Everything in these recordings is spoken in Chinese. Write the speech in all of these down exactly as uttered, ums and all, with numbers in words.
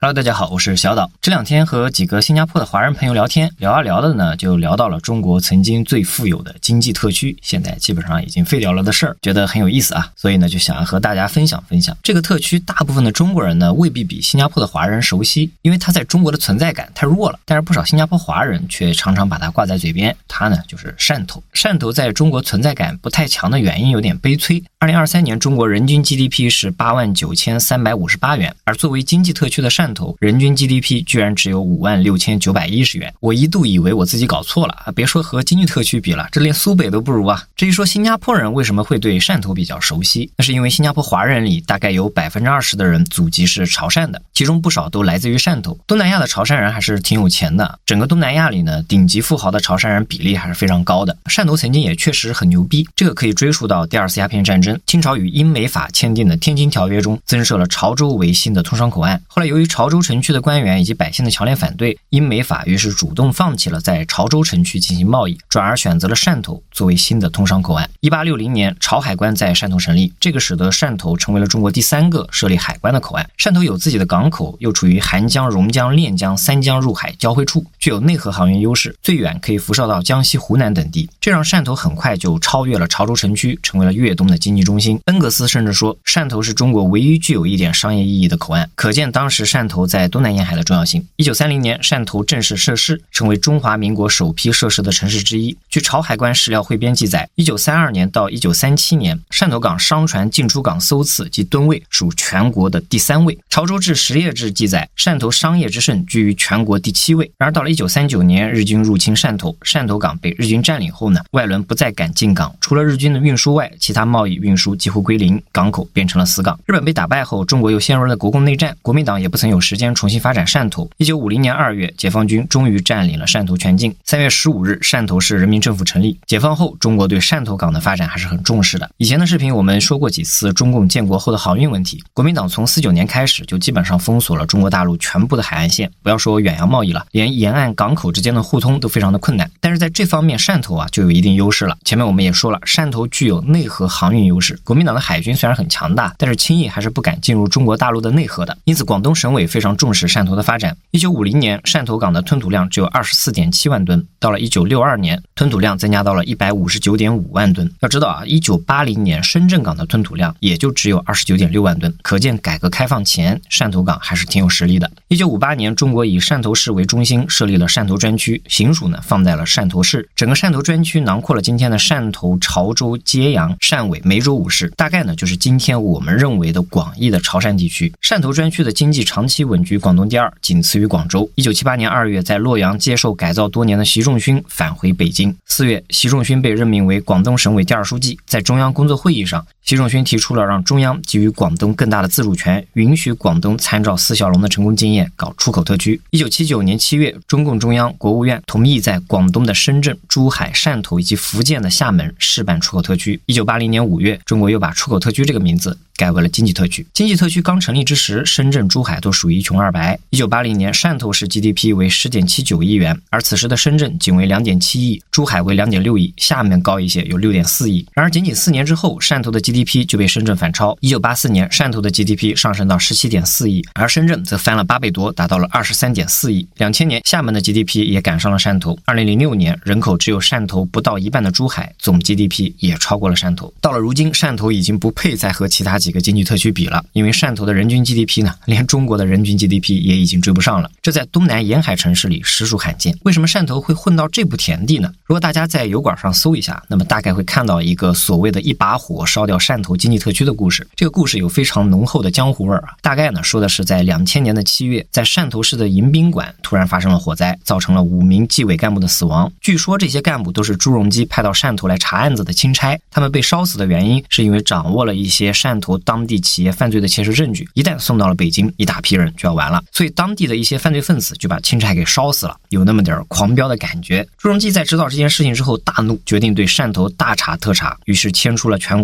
Hello， 大家好，我是小岛。这两天和几个新加坡的华人朋友聊天，聊啊聊的呢，就聊到了中国曾经最富有的经济特区，现在基本上已经废掉了的事儿，觉得很有意思啊，所以呢，就想要和大家分享分享。这个特区大部分的中国人呢，未必比新加坡的华人熟悉，因为它在中国的存在感太弱了。但是不少新加坡华人却常常把它挂在嘴边，它呢就是汕头。汕头在中国存在感不太强的原因有点悲催。二零二三年中国人均 G D P 是八万九千三百五十八元，而作为经济特区的汕头，人均 G D P 居然只有五万六千九百一十元。我一度以为我自己搞错了啊，别说和经济特区比了，这连苏北都不如啊。至于说新加坡人为什么会对汕头比较熟悉，那是因为新加坡华人里大概有 百分之二十 的人祖籍是潮汕的，其中不少都来自于汕头。东南亚的潮汕人还是挺有钱的，整个东南亚里呢，顶级富豪的潮汕人比例还是非常高的。汕头曾经也确实很牛逼，这个可以追溯到第二次鸦片战争，清朝与英美法签订的天津条约中增设了潮州为新的通商口岸。后来由于潮州城区的官员以及百姓的强烈反对，英美法于是主动放弃了在潮州城区进行贸易，转而选择了汕头作为新的通商口岸。一八六零年，潮海关在汕头成立，这个使得汕头成为了中国第三个设立海关的口岸。汕头有自己的港口，又处于韩江、榕江、练江三江入海交汇处，具有内河航运优势，最远可以辐射到江西、湖南等地。这让汕头很快就超越了潮州城区，成为了粤东的经济中心。恩格斯甚至说，汕头是中国唯一具有一点商业意义的口岸，可见当时汕头在东南沿海的重要性。一九三零年，汕头正式设市，成为中华民国首批设市的城市之一。据潮海关史料汇编记载，一九三二年到一九三七年，汕头港商船进出港艘次及吨位属全国的第三位。潮州志实业志记载，汕头商业之盛居于全国第七位。然而到了一九三九年，日军入侵汕头，汕头港被日军占领后呢，外轮不再敢进港，除了日军的运输外，其他贸易运输几乎归零，港口变成了死港。日本被打败后，中国又陷入了国共内战，国民党也不曾有时间重新发展汕头。一九五零年二月，解放军终于占领了汕头全境。三月十五日，汕头市人民政府成立。解放后，中国对汕头港的发展还是很重视的。以前的视频我们说过几次中共建国后的航运问题，国民党从四九年开始就基本上封锁了中国大陆全部的海岸线，不要说远洋贸易了，连沿岸港口之间的互通都非常的困难。但是在这方面，汕头啊就有一定优势了。前面我们也说了，汕头具有内河航运优势，国民党的海军虽然很强大，但是轻易还是不敢进入中国大陆的内河的，因此广东省委非常重视汕头的发展。一九五零年，汕头港的吞吐量只有 二十四点七万吨，到了一九六二年，吞吐量增加到了 一百五十九点五万吨。要知道啊，一九八零年深圳港的吞吐量也就只有 二十九点六万吨，可见改革开放前汕头港还是挺有实力的。一九五八年，中国以汕头市为中心设立了汕头专区，行署呢放在了汕头市，整个汕头专区囊括了今天的汕头、潮州、揭阳、汕尾、梅州五市，大概呢就是今天我们认为的广义的潮汕地区。汕头专区的经济长期稳居广东第二，仅次于广州。一九七八年二月，在洛阳接受改造多年的习仲勋返回北京。四月，习仲勋被任命为广东省委第二书记。在中央工作会议上，习仲勋提出了让中央给予广东更大的自主权，允许广东参照四小龙的成功经验搞出口特区。一九七九年七月，中共中央、国务院同意在广东的深圳、珠海、汕头以及福建的厦门试办出口特区。一九八零年五月，中国又把出口特区这个名字改为了经济特区。经济特区刚成立之时，深圳、珠海都属于一穷二白。一九八零年，汕头市 G D P 为 十点七九亿元，而此时的深圳仅为 两点七亿，珠海为 两点六亿，厦门高一些，有 六点四亿。然而仅仅四年之后，汕头的 G D P 就被深圳反超。一九八四年，汕头的 G D P 上升到 十七点四亿，而深圳则翻了八倍多，达到了 二十三点四亿。两千年，厦门的 G D P 也赶上了汕头。二零零六年，人口只有汕头不到一半的珠海，总 G D P 也超过了汕头。到了如今，汕头已经不配再和其他几个经济特区比了，因为汕头的人均 G D P 呢，连中国的人均 G D P 也已经追不上了，这在东南沿海城市里实属罕见。为什么汕头会混到这步田地呢？如果大家在油管上搜一下，那么大概会看到一个所谓的一把火烧掉汕头经济特区的故事。这个故事有非常浓厚的江湖味儿啊，大概呢说的是在两千年的七月，在汕头市的迎宾馆突然发生了火灾，造成了五名纪委干部的死亡。据说这些干部都是朱镕基派到汕头来查案子的钦差，他们被烧死的原因是因为掌握了一些汕头当地企业犯罪的切实证据，一旦送到了北京，一大批人就要完了，所以当地的一些犯罪分子就把钦差给烧死了，有那么点狂飙的感觉。朱镕基在知道这件事情之后大怒，决定对汕头大查特查，于是牵出了全国最大的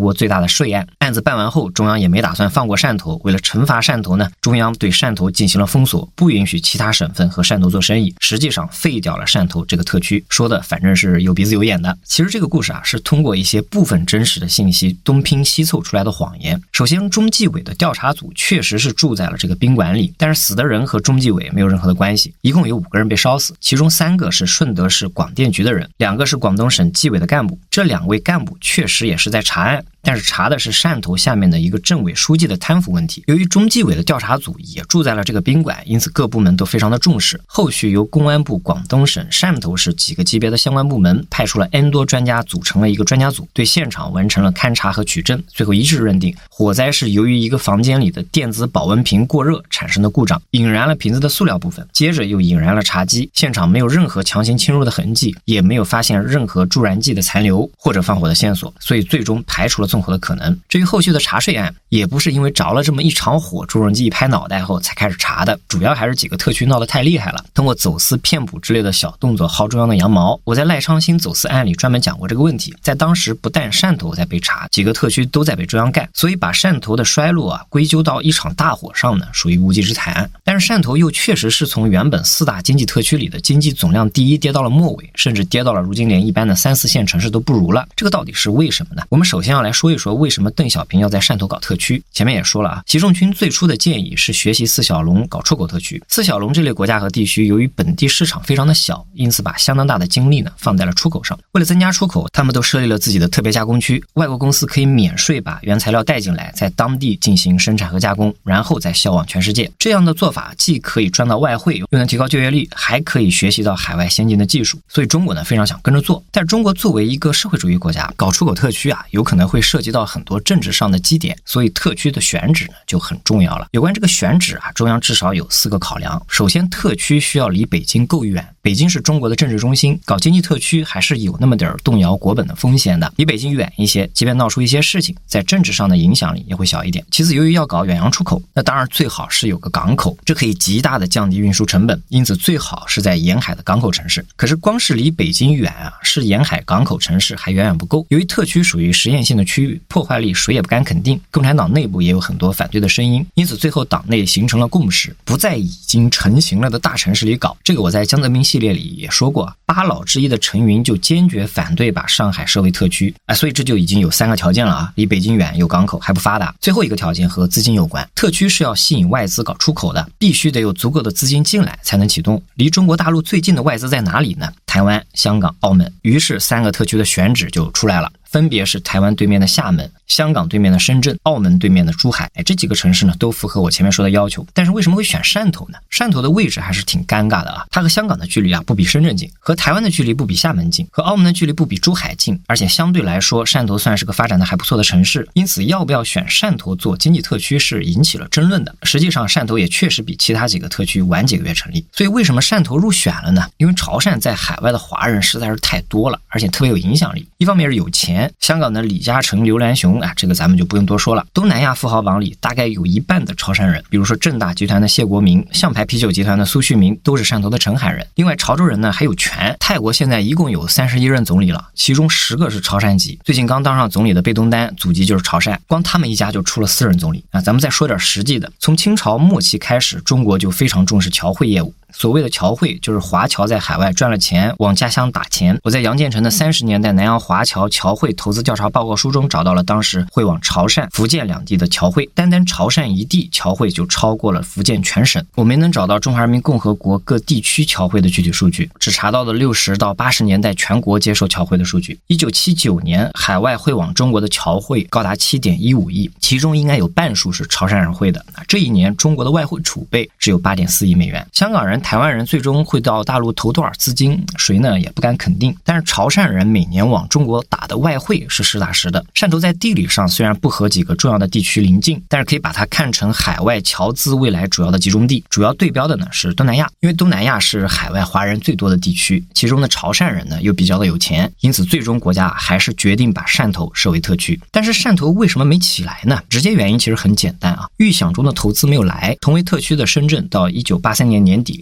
了税案。案子办完后，中央也没打算放过汕头，为了惩罚汕头呢，中央对汕头进行了封锁，不允许其他省份和汕头做生意，实际上废掉了汕头这个特区。说的反正是有鼻子有眼的。其实这个故事啊，是通过一些部分真实的信息东拼西凑出来的谎言。首先，中纪委的调查组确实是住在了这个宾馆里，但是死的人和中纪委没有任何的关系，一共有五个人被烧死，其中三个是顺德市广电局的人，两个是广东省纪委的干部。这两位干部确实也是在查案，但是查的是汕头下面的一个政委书记的贪腐问题。由于中纪委的调查组也住在了这个宾馆，因此各部门都非常的重视。后续由公安部、广东省、汕头市几个级别的相关部门派出了 N 多专家，组成了一个专家组，对现场完成了勘查和取证，最后一致认定火灾是由于一个房间里的电子保温瓶过热产生的故障，引燃了瓶子的塑料部分，接着又引燃了茶几。现场没有任何强行侵入的痕迹，也没有发现任何助燃剂的残留或者放火的线索，所以最终排除了纵火的可能。至于后续的查税案，也不是因为着了这么一场火，朱镕基一拍脑袋后才开始查的，主要还是几个特区闹得太厉害了，通过走私骗捕之类的小动作薅中央的羊毛。我在赖昌星走私案里专门讲过这个问题，在当时不但汕头在被查，几个特区都在被中央干，所以把汕头的衰落啊归咎到一场大火上呢，属于无稽之谈。但是汕头又确实是从原本四大经济特区里的经济总量第一跌到了末尾，甚至跌到了如今连一般的三四线城市都不如了。这个到底是为什么呢？我们首先要来说一说为什么邓小平要在汕头搞特区。前面也说了啊，习仲勋最初的建议是学习四小龙搞出口特区。四小龙这类国家和地区由于本地市场非常的小，因此把相当大的精力呢放在了出口上。为了增加出口，他们都设立了自己的特别加工区，外国公司可以免税把原材料带进来，在当地进行生产和加工，然后再销往全世界。这样的做法既可以赚到外汇，又能提高就业率，还可以学习到海外先进的技术。所以中国呢非常想跟着做。但中国作为一个社会主义国家，搞出口特区啊，有可能会涉及到很多政治上的基点，所以特区的选址呢就很重要了。有关这个选址啊，中央至少有四个考量。首先，特区需要离北京够远，北京是中国的政治中心，搞经济特区还是有那么点动摇国本的风险的。离北京远一些，即便闹出一些事情，在政治上的影响力也会小一点。其次，由于要搞远洋出口，那当然最好是有个港口，这可以极大的降低运输成本，因此最好是在沿海的港口城市。可是光是离北京远啊，是沿海港口城市还远远不够。由于特区属于实验性的区域，破坏力谁也不敢肯定，共产党内部也有很多反对的声音，因此最后党内形成了共识，不在已经成型了的大城市里搞。这个我在江泽民系列里也说过，八老之一的陈云就坚决反对把上海设为特区，啊，所以这就已经有三个条件了啊，离北京远，有港口，还不发达。最后一个条件和资金有关，特区是要吸引外资搞出口的，必须得有足够的资金进来才能启动。离中国大陆最近的外资在哪里呢？台湾、香港、澳门。于是三个特区的选址就出来了，分别是台湾对面的厦门、香港对面的深圳、澳门对面的珠海。哎，这几个城市呢都符合我前面说的要求。但是为什么会选汕头呢？汕头的位置还是挺尴尬的啊，它和香港的距离啊不比深圳近，和台湾的距离不比厦门近，和澳门的距离不比珠海近，而且相对来说汕头算是个发展的还不错的城市，因此要不要选汕头做经济特区是引起了争论的。实际上汕头也确实比其他几个特区晚几个月成立。所以为什么汕头入选了呢？因为潮汕在海外的华人实在是太多了，而且特别有影响力。一方面是有钱，香港的李嘉诚、刘兰雄啊，这个咱们就不用多说了。东南亚富豪榜里大概有一半的潮汕人，比如说正大集团的谢国明、象牌啤酒集团的苏旭明，都是汕头的澄海人。另外潮州人呢还有权，泰国现在一共有三十一任总理了，其中十个是潮汕籍。最近刚当上总理的贝东丹祖籍就是潮汕，光他们一家就出了四任总理啊。咱们再说点实际的，从清朝末期开始，中国就非常重视侨汇业务。所谓的侨汇就是华侨在海外赚了钱往家乡打钱。我在杨建成的三十年代南洋华侨侨汇投资调查报告书中找到了当时汇往潮汕、福建两地的侨汇，单单潮汕一地侨汇就超过了福建全省。我没能找到中华人民共和国各地区侨汇的具体数据，只查到了六十到八十年代全国接受侨汇的数据。一九七九年海外汇往中国的侨汇高达 七点一五亿，其中应该有半数是潮汕人汇的。这一年中国的外汇储备只有 八点四亿美元。香港人、台湾人最终会到大陆投多少资金，谁呢也不敢肯定。但是潮汕人每年往中国打的外汇是实打实的。汕头在地理上虽然不和几个重要的地区邻近，但是可以把它看成海外侨资未来主要的集中地。主要对标的呢是东南亚，因为东南亚是海外华人最多的地区，其中的潮汕人呢又比较的有钱，因此最终国家还是决定把汕头设为特区。但是汕头为什么没起来呢？直接原因其实很简单啊，预想中的投资没有来。同为特区的深圳到一九八三年年底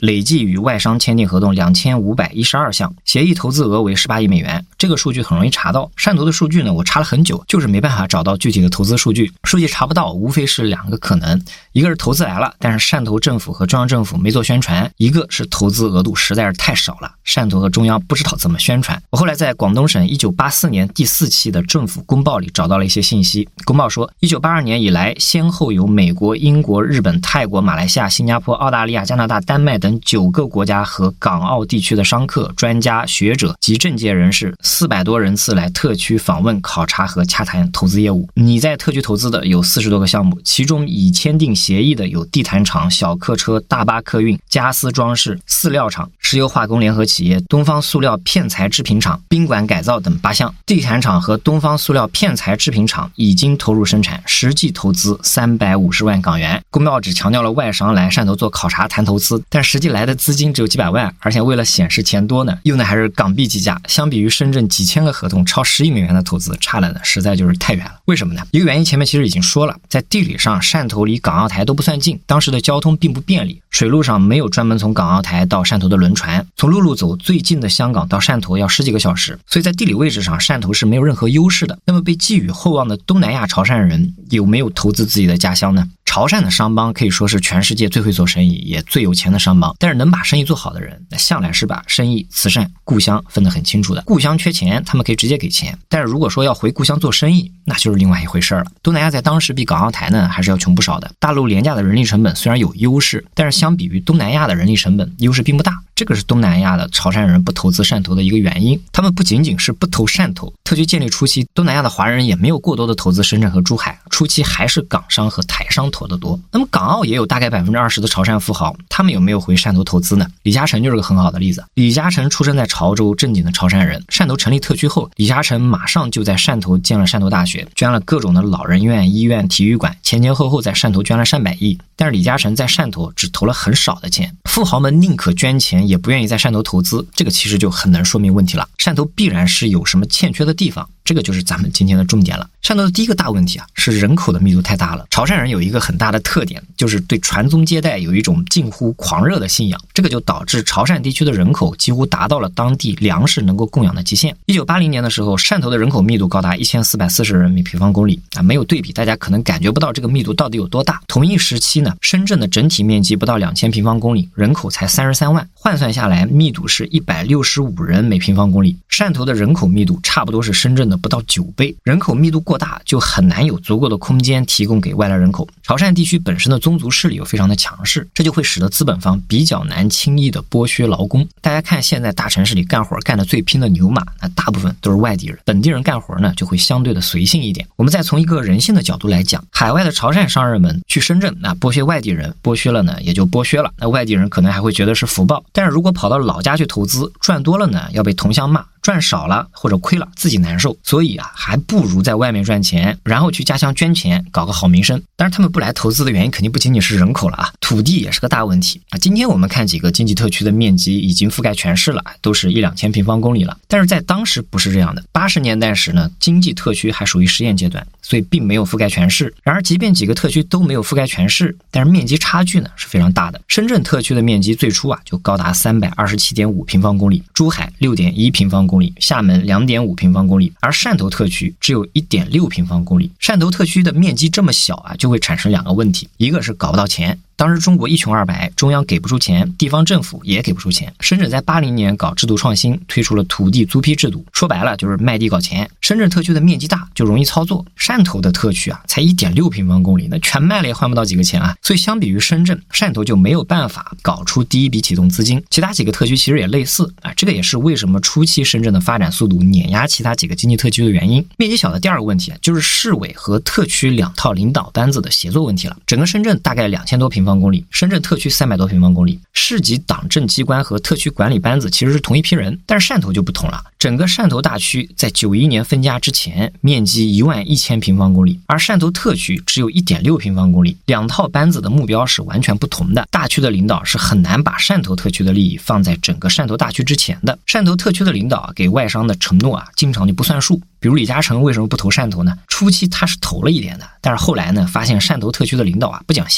累计与外商签订合同两千五百一十二项，协议投资额为十八亿美元。这个数据很容易查到，汕头的数据呢，我查了很久，就是没办法找到具体的投资数据。数据查不到，无非是两个可能，一个是投资来了，但是汕头政府和中央政府没做宣传，一个是投资额度实在是太少了，汕头和中央不知道怎么宣传。我后来在广东省一九八四年第四期的政府公报里找到了一些信息。公报说一九八二年以来，先后有美国、英国、日本、泰国、马来西亚、新加坡、澳大利亚、加拿大、丹麦等九个国家和港澳地区的商客、专家、学者及政界人士四百多人次来特区访问、考察和洽谈投资业务。你在特区投资的有四十多个项目，其中已签订协议的有地毯厂、小客车、大巴客运、家私装饰、饲料厂、石油化工联合企业、东方塑料片材制品厂、宾馆改造等八项。地毯厂和东方塑料片材制品厂已经投入生产，实际投资三百五十万港元。公报只强调了外商来汕头做考察谈投资，但实际来的资金只有几百万，而且为了显示钱多呢，用的还是港币计价。相比于深圳几千个合同超十亿美元的投资，差了呢实在就是太远了。为什么呢？一个原因前面其实已经说了，在地理上汕头离港澳台都不算近，当时的交通并不便利，水路上没有专门从港澳台到汕头的轮船，从陆路走最近的香港到汕头要十几个小时，所以在地理位置上汕头是没有任何优势的。那么被寄予厚望的东南亚潮汕人有没有投资自己的家乡呢？潮汕的商帮可以说是全世界最会做生意也最有钱的商帮，但是能把生意做好的人向来是把生意、慈善、故乡分得很清楚的。故乡缺钱他们可以直接给钱，但是如果说要回故乡做生意，那就是另外一回事了。东南亚在当时比港澳台呢还是要穷不少的，大陆廉价的人力成本虽然有优势，但是相比于东南亚的人力成本优势并不大，这个是东南亚的潮汕人不投资汕头的一个原因。他们不仅仅是不投汕头，特区建立初期东南亚的华人也没有过多的投资深圳和珠海，初期还是港商和台商投的多。那么港澳也有大概 百分之二十 的潮汕富豪，他们有没有回汕头投资呢？李嘉诚就是个很好的例子。李嘉诚出生在潮州，正经的潮汕人。汕头成立特区后，李嘉诚马上就在汕头建了汕头大学，捐了各种的老人院、医院、体育馆，前前后后在汕头捐了上百亿。但是李嘉诚在汕头只投了很少的钱，富豪们宁可捐钱也不愿意在汕头投资，这个其实就很能说明问题了。汕头必然是有什么欠缺的地方，这个就是咱们今天的重点了。汕头的第一个大问题啊，是人口的密度太大了。潮汕人有一个很大的特点，就是对传宗接代有一种近乎狂热的信仰，这个就导致潮汕地区的人口几乎达到了当地粮食能够供养的极限。一九八零年的时候，汕头的人口密度高达一千四百四十人每平方公里啊，没有对比，大家可能感觉不到这个密度到底有多大。同一时期呢，深圳的整体面积不到两千平方公里，人口才三十三万，换算下来密度是一百六十五人每平方公里。汕头的人口密度差不多是深圳的不到九倍，人口密度过大，就很难有足够的空间提供给外来人口。潮汕地区本身的宗族势力又非常的强势，这就会使得资本方比较难轻易的剥削劳工。大家看现在大城市里干活干得最拼的牛马，那大部分都是外地人，本地人干活呢就会相对的随性一点。我们再从一个人性的角度来讲，海外的潮汕商人们去深圳，那剥削外地人，剥削了呢也就剥削了，那外地人可能还会觉得是福报，但是如果跑到老家去投资，赚多了呢要被同乡骂，赚少了或者亏了自己难受，所以啊，还不如在外面赚钱，然后去家乡捐钱，搞个好名声。当然他们不来投资的原因肯定不仅仅是人口了啊，土地也是个大问题啊。今天我们看几个经济特区的面积已经覆盖全市了，都是一两千平方公里了，但是在当时不是这样的。八十年代时呢，经济特区还属于实验阶段，所以并没有覆盖全市。然而即便几个特区都没有覆盖全市，但是面积差距呢是非常大的。深圳特区的面积最初啊就高达 三百二十七点五平方公里，珠海 六点一平方公里，厦门 两点五平方公里，而汕头特区只有 一点六平方公里。汕头特区的面积这么小啊，就会产生两个问题，一个是搞不到钱，当时中国一穷二白，中央给不出钱，地方政府也给不出钱。深圳在八零年搞制度创新，推出了土地租批制度，说白了就是卖地搞钱。深圳特区的面积大，就容易操作。汕头的特区啊，才 一点六平方公里，那全卖了也换不到几个钱啊。所以相比于深圳，汕头就没有办法搞出第一笔启动资金。其他几个特区其实也类似啊，这个也是为什么初期深圳的发展速度碾压其他几个经济特区的原因。面积小的第二个问题啊，就是市委和特区两套领导班子的协作问题了。整个深圳大概两千多平方公里，深圳特区三百多平方公里，市级党政机关和特区管理班子其实是同一批人，但是汕头就不同了。整个汕头大区在九一年分家之前，面积一万一千平方公里，而汕头特区只有 一点六平方公里，两套班子的目标是完全不同的。大区的领导是很难把汕头特区的利益放在整个汕头大区之前的。汕头特区的领导给外商的承诺啊，经常就不算数。比如李嘉诚为什么不投汕头呢？初期他是投了一点的，但是后来呢，发现汕头特区的领导啊不讲信用，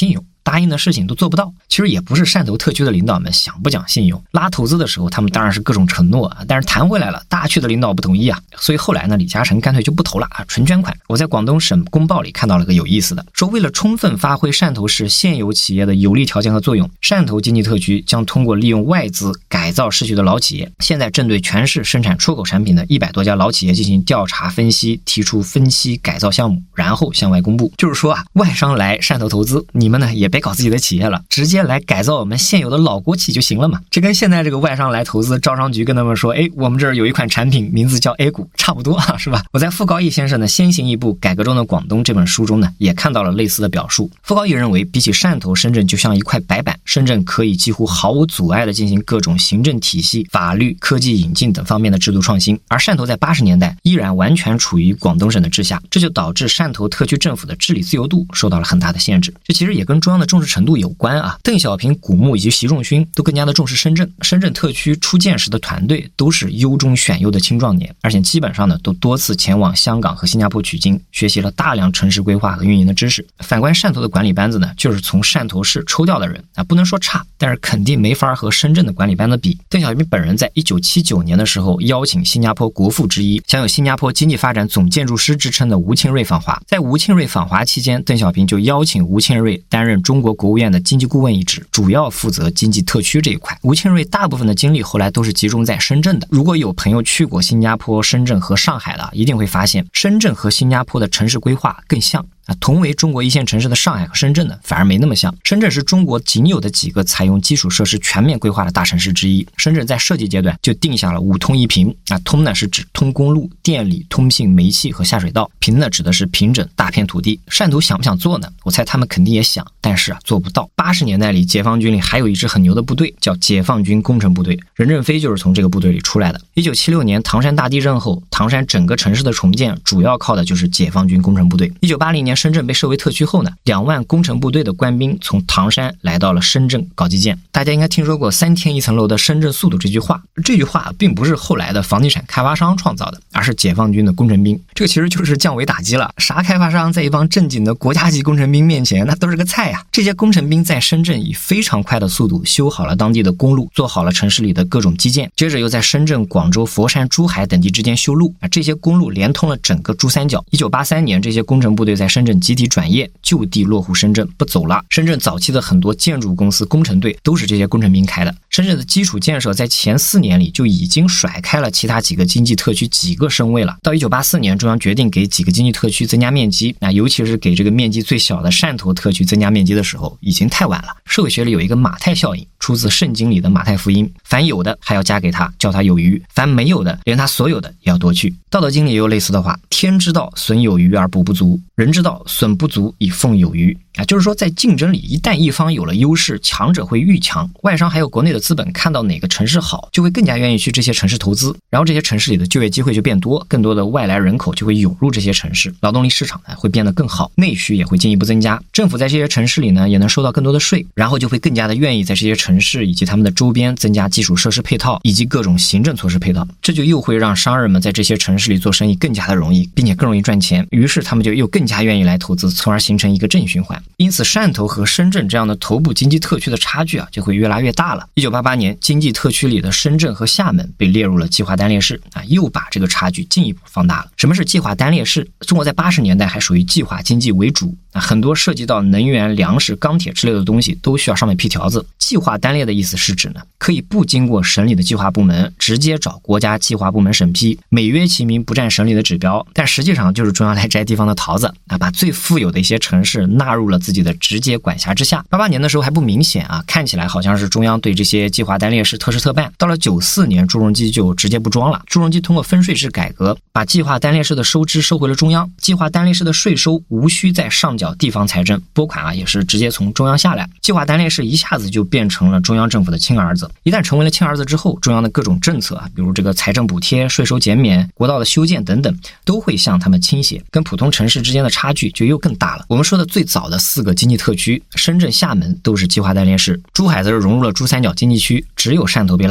答应的事情都做不到。其实也不是汕头特区的领导们想不讲信用，拉投资的时候他们当然是各种承诺啊，但是谈回来了，大区的领导不同意啊，所以后来呢，李嘉诚干脆就不投了啊，纯捐款。我在广东省公报里看到了个有意思的，说为了充分发挥汕头市现有企业的有利条件和作用，汕头经济特区将通过利用外资改造市区的老企业，现在针对全市生产出口产品的一百多家老企业进行调查分析，提出分期改造项目，然后向外公布。就是说啊，外商来汕头投资，你们呢也别搞自己的企业了，直接来改造我们现有的老国企就行了嘛。这跟现在这个外商来投资，招商局跟他们说，哎，我们这儿有一款产品名字叫 A 股，差不多啊，是吧？我在傅高义先生的《先行一步：改革中的广东》这本书中呢，也看到了类似的表述。傅高义认为，比起汕头，深圳就像一块白板，深圳可以几乎毫无阻碍地进行各种行政体系、法律、科技引进等方面的制度创新，而汕头在八十年代依然完全处于广东省的治下，这就导致汕头特区政府的治理自由度受到了很大的限制。这其实也跟中央的重视程度有关啊。邓小平、古牧以及习仲勋都更加的重视深圳，深圳特区初建时的团队都是优中选优的青壮年，而且基本上呢都多次前往香港和新加坡取经，学习了大量城市规划和运营的知识。反观汕头的管理班子呢，就是从汕头市抽调的人啊，不能说差，但是肯定没法和深圳的管理班子比。邓小平本人在一九七九年的时候邀请新加坡国父之一，享有新加坡经济发展总建筑师之称的吴庆瑞访华。在吴庆瑞访华期间，邓小平就邀请吴庆瑞担任中国国务院的经济顾问一职，主要负责经济特区这一块。吴庆瑞大部分的精力后来都是集中在深圳的。如果有朋友去过新加坡、深圳和上海的，一定会发现深圳和新加坡的城市规划更像。啊，同为中国一线城市的上海和深圳呢，反而没那么像。深圳是中国仅有的几个采用基础设施全面规划的大城市之一。深圳在设计阶段就定下了五通一平啊，通呢是指通公路、电力、通信、煤气和下水道，平呢指的是平整大片土地。汕头想不想做呢？我猜他们肯定也想，但是啊做不到。八十年代里，解放军里还有一支很牛的部队，叫解放军工程部队，任正非就是从这个部队里出来的。一九七六年唐山大地震后，唐山整个城市的重建主要靠的就是解放军工程部队。一九八零年深圳被设为特区后呢，两万工程部队的官兵从唐山来到了深圳搞基建。大家应该听说过三天一层楼的深圳速度这句话，这句话并不是后来的房地产开发商创造的，而是解放军的工程兵。这个其实就是降维打击了，啥开发商在一帮正经的国家级工程兵面前那都是个菜呀。这些工程兵在深圳以非常快的速度修好了当地的公路，做好了城市里的各种基建，接着又在深圳、广州、佛山、珠海等地之间修路啊，这些公路连通了整个珠三角。一九八三年，这些工程部队在深圳集体转业，就地落户深圳，不走了。深圳早期的很多建筑公司、工程队都是这些工程兵开的。深圳的基础建设在前四年里就已经甩开了其他几个经济特区几个身位了。到一九八四年，中央决定给几个经济特区增加面积，那尤其是给这个面积最小的汕头特区增加面积的时候，已经太晚了。社会学里有一个马太效应，出自圣经里的马太福音，凡有的还要加给他，叫他有余；凡没有的，连他所有的也要夺去。道德经里也有类似的话，天之道，损有余而补不足；人之道，损不足以奉有余。啊，就是说在竞争里，一旦一方有了优势，强者会愈强。外商还有国内的资本看到哪个城市好，就会更加愿意去这些城市投资，然后这些城市里的就业机会就变多，更多的外来人口就会涌入这些城市，劳动力市场呢会变得更好，内需也会进一步增加。政府在这些城市里呢也能收到更多的税，然后就会更加的愿意在这些城市以及他们的周边增加基础设施配套以及各种行政措施配套，这就又会让商人们在这些城市里做生意更加的容易，并且更容易赚钱，于是他们就又更加愿意来投资，从而形成一个正循环。因此汕头和深圳这样的头部经济特区的差距啊就会越来越大了。一九八八年，经济特区里的深圳和厦门被列入了计划单列市啊，又把这个差距进一步放大了。什么是计划单列市？中国在八十年代还属于计划经济为主啊，很多涉及到能源、粮食、钢铁之类的东西都需要上面批条子。计划单列的意思是指呢，可以不经过省里的计划部门，直接找国家计划部门审批，美约其名不占省里的指标，但实际上就是中央来摘地方的桃子啊，把最富有的一些城市纳入了自己的直接管辖之下。八八年的时候还不明显啊，看起来好像是中央对这些计划单列市特事特办。到了九四年，朱镕基就直接不装了。朱镕基通过分税制改革，把计划单列市的收支收回了中央，计划单列市的税收无需再上缴地方财政，拨款啊也是直接从中央下来。计划单列市一下子就变成了中央政府的亲儿子。一旦成为了亲儿子之后，中央的各种政策啊，比如这个财政补贴、税收减免、国道的修建等等，都会向他们倾斜，跟普通城市之间的差距就又更大了。我们说的最早的四个经济特区，深圳、厦门都是计划单列市，珠海则是融入了珠三角经济区，只有汕头被落下了。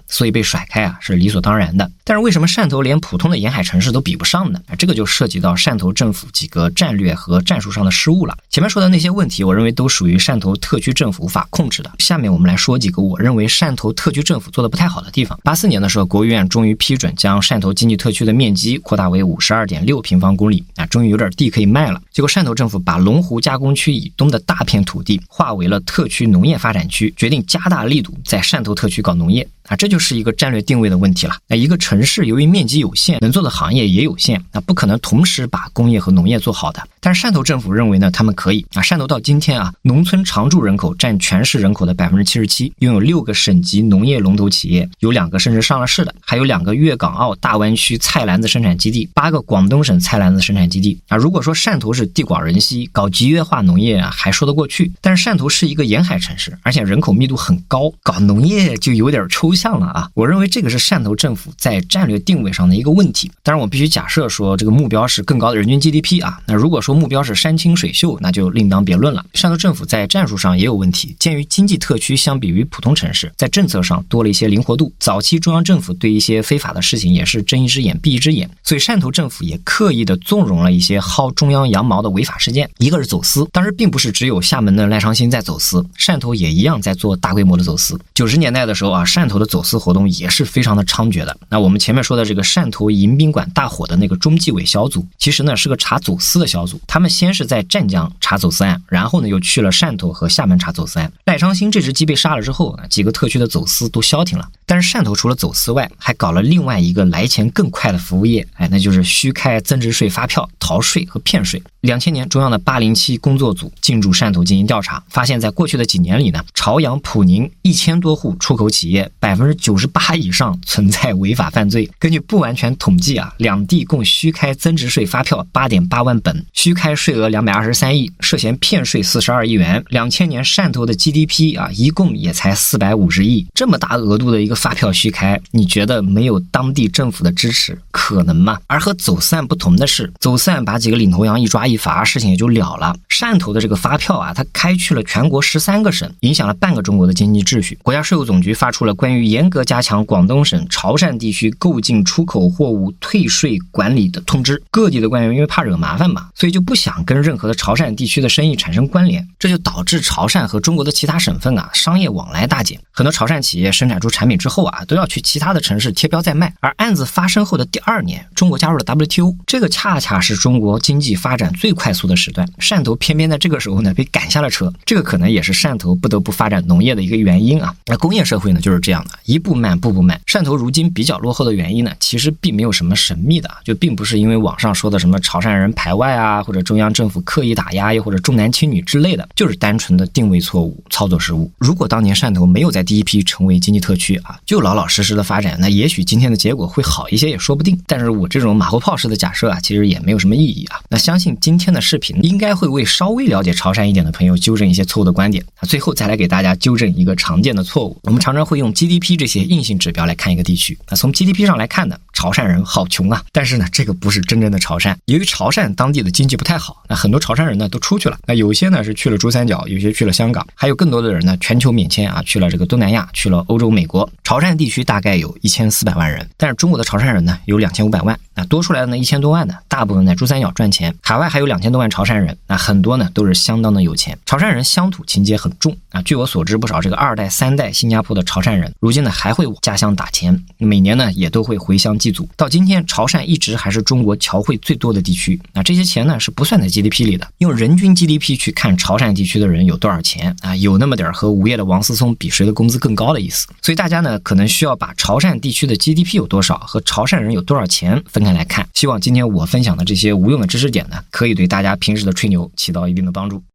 所以被甩开啊是理所当然的。但是为什么汕头连普通的沿海城市都比不上呢？这个就涉及到汕头政府几个战略和战术上的失误了。前面说的那些问题，我认为都属于汕头特区政府无法控制的。下面我们来说几个我认为汕头特区政府做的不太好的地方。八四年的时候，国务院终于批准将汕头经济特区的面积扩大为 五十二点六平方公里，啊，终于有点地可以卖了。结果汕头政府把龙湖加工区以东的大片土地划为了特区农业发展区，决定加大力度在汕头特区搞农业。啊，这就是一个战略定位的问题了。那一个城市由于面积有限，能做的行业也有限，那不可能同时把工业和农业做好的。但是汕头政府认为呢，他们可以。啊，汕头到今天啊，农村常住人口占全市人口的 百分之七十七， 拥有六个省级农业龙头企业，有两个甚至上了市的，还有两个粤港澳大湾区菜篮子生产基地，八个广东省菜篮子生产基地。啊，如果说汕头是地广人稀，搞集约化农业啊还说得过去，但是汕头是一个沿海城市，而且人口密度很高，搞农业就有点抽象了啊。我认为这个是汕头政府在战略定位上的一个问题。当然我必须假设说这个目标是更高的人均 G D P 啊，那如果说目标是山清水秀，那就另当别论了。汕头政府在战术上也有问题，鉴于经济特区相比于普通城市在政策上多了一些灵活度，早期中央政府对一些非法的事情也是睁一只眼闭一只眼，所以汕头政府也刻意的纵容了一些薅中央羊毛的违法事件。一个是走私，当时并不是只有厦门的赖昌星在走私，汕头也一样在做大规模的走私。九十年代的时候啊，汕头的走私活动也是非常的猖獗的。那我们前面说的这个汕头迎宾馆大火的那个中纪委小组，其实呢是个查走私的小组，他们先是在湛江查走私案，然后呢又去了汕头和厦门查走私案。赖昌星这只鸡被杀了之后，几个特区的走私都消停了。但是汕头除了走私外，还搞了另外一个来钱更快的服务业，哎，那就是虚开增值税发票、逃税和骗税。两千年，中央的八零七工作组进驻汕头进行调查，发现在过去的几年里呢，潮阳、普宁一千多户出口企业，百分之九十八以上存在违法犯罪。根据不完全统计啊，两地共虚开增值税发票八点八万本，虚开税额两百二十三亿，涉嫌骗税四十二亿元。两千年汕头的 G D P 啊，一共也才四百五十亿，这么大额度的一个发票虚开，你觉得没有当地政府的支持可能吗？而和走私案不同的是，走私案把几个领头羊一抓一罚，事情也就了了。汕头的这个发票啊，它开去了全国十三个省，影响了半个中国的经济秩序。国家税务总局发出了关于严格加强广东省潮汕地区购进出口货物退税管理的通知。各地的官员因为怕惹麻烦嘛，所以就不想跟任何的潮汕地区的生意产生关联，这就导致潮汕和中国的其他省份啊商业往来大减。很多潮汕企业生产出产品之后啊，都要去其他的城市贴标再卖。而案子发生后的第二年，中国加入了 W T O， 这个恰恰是中国经济发展最快速的时段。汕头偏偏在这个时候呢被赶下了车，这个可能也是汕头不得不发展农业的一个原因啊。那工业社会呢就是这样的，一步慢步步慢。汕头如今比较落后的原因呢，其实并没有什么神秘的，就并不是因为网上说的什么潮汕人排外啊，或者中央政府刻意打压，又或者重男轻女之类的，就是单纯的定位错误、操作失误。如果当年汕头没有在第一批成为经济特区啊，就老老实实的发展，那也许今天的结果会好一些也说不定。但是我这种马后炮式的假设啊，其实也没有什么意义啊。那相信今天的视频应该会为稍微了解潮汕一点的朋友纠正一些错误的观点。那最后再来给大家纠正一个常见的错误，我们常常会用 G D P 这些硬性指标来看一个地区。那从 G D P 上来看呢，潮汕人好穷啊，但是呢，这个不是真正的潮汕。由于潮汕当地的经济不太好，那很多潮汕人呢都出去了。那有些呢是去了珠三角，有些去了香港，还有更多的人呢全球免签啊，去了这个东南亚，去了欧洲、美国。潮汕地区大概有一千四百万人，但是中国的潮汕人呢有两千五百万，那多出来的呢一千多万呢，大部分在珠三角赚钱，海外还有两千多万潮汕人，那很多呢都是相当的有钱。潮汕人乡土情结很重啊，据我所知，不少这个二代、三代新加坡的潮汕人，如今呢还会往家乡打钱，每年呢也都会回乡祭祖。到今天，潮汕一直还是中国侨汇最多的地区。那这些钱呢是不算在 G D P 里的，用人均 G D P 去看潮汕地区的人有多少钱啊，有那么点和午夜的王思聪比谁的工资更高的意思。所以大家呢可能需要把潮汕地区的 G D P 有多少和潮汕人有多少钱分开来看。希望今天我分享的这些无用的知识点呢，可以对大家平时的吹牛起到一定的帮助。